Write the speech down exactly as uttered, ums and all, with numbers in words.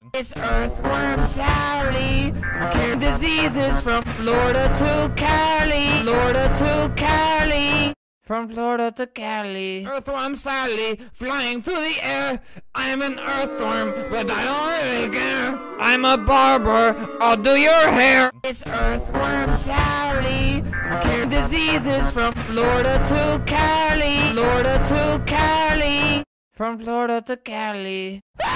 It's Earthworm Sally, curing diseases from Florida to Cali, Florida to Cali. From Florida to Cali. Earthworm Sally, flying through the air. I'm an earthworm, but I don't really care. I'm a barber, I'll do your hair. It's Earthworm Sally, curing diseases from Florida to Cali, Florida to Cali. From Florida to Cali.